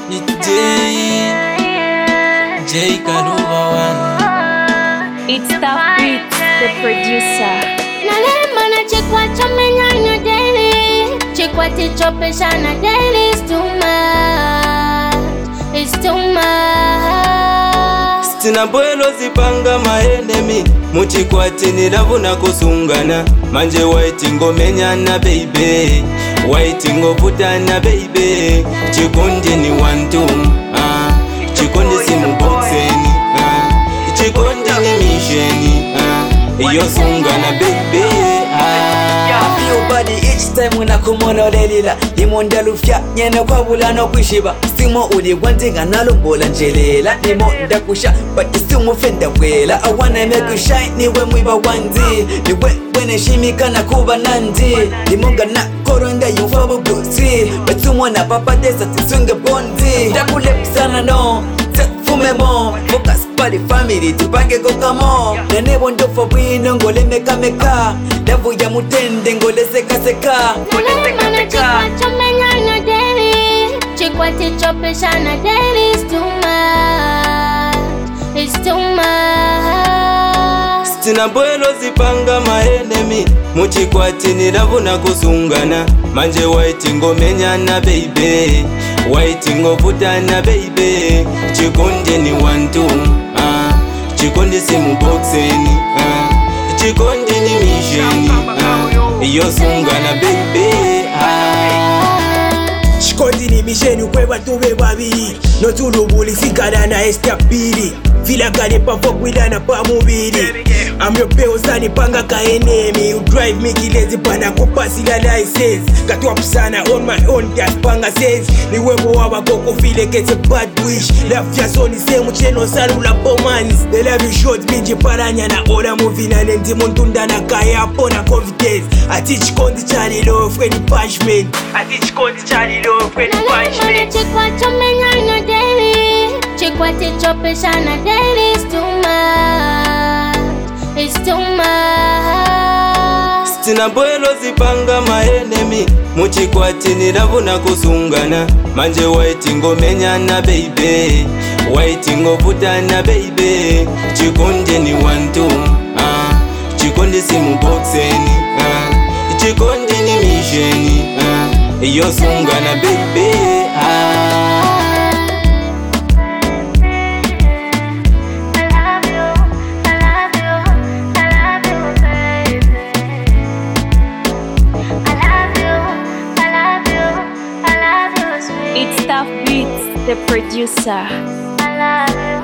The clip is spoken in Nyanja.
It's J Karuba one. It's Tough Beats, the producer. Nalemana check what you mean on your daily. Check what it choppers on a daily. It's too much. It's too much. Stina boelo zipanga my enemy. Muchikwati niravuna kusungana. Manje waiting menyana baby. Waiting putana baby. Chikundi ni wantu. Chikundi simu boxeni. Chikundi ni misheni. Iyo sungana baby. Feel body each time when I come on olelila Limonda lufya nyene kwa bula no kwishiba Simo uli wantinga nalo bola njelela Limonda kusha but isimu fenda wela I wanna make you shine niwe mwiba wanzi Niwe wene shimika na kuba nandi Limonga na koronga yufabu blusi Betumo na papa desa tisunge bondi Dakulep sana no fume mo focus pa the family tupange go kamo nene bondo for wino ngole meka level ya mutende ngole seka Nalemana check what you mean on your daily. Check what it choppers on a daily. It's too much. It's too much. Stina boelo zipanga my enemy. Muchikwati niravuna kusungana. Manje waiting menyana baby. Waiting putana baby. Chikundi ni wantu. Chikundi simu boxeni. Chikundi ni misheni. Iyo sungana baby. Chikondi ni misheni kweba tube babiri Notulubuli sikana na estapiri Fila kane pa fokwilana pa mubiri Amyopeo sani panga ka enemy You drive me kilezi pana kupasila license Katwap sana on my own das panga says Ni webo waba koko file kete bad wish Love ya soni semu cheno salula pomans They love you short minji paranya na ora movie na nendi muntunda na kaya pona confidence Ati chikondi chali love kweni punishment Ati chikondi chali love kweni punishment Check what you mean on your daily. Check what it choppers on a daily. It's too much. It's too much. Stina boelo zipanga my enemy. Muchikwati niravuna kusungana. Manje waiting menyana baby. Waiting putana baby. Chikundi ni wantu. Chikundi simu boxeni. Chikundi ni misheni. Iyo sungana baby. It's Tough Beats, the producer. I love you.